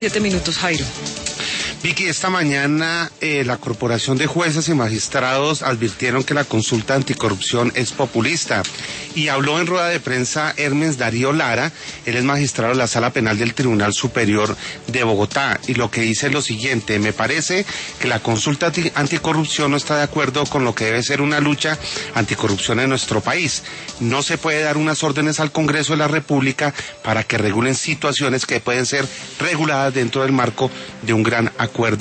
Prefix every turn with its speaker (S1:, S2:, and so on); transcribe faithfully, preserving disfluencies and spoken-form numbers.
S1: Siete minutos, Jairo.
S2: Vicky, esta mañana eh, la Corporación de Jueces y Magistrados advirtieron que la consulta anticorrupción es populista y habló en rueda de prensa Hermes Darío Lara, él es magistrado de la Sala Penal del Tribunal Superior de Bogotá, y lo que dice es lo siguiente: me parece que la consulta anti anticorrupción no está de acuerdo con lo que debe ser una lucha anticorrupción en nuestro país. No se puede dar unas órdenes al Congreso de la República para que regulen situaciones que pueden ser reguladas dentro del marco de un gran acuerdo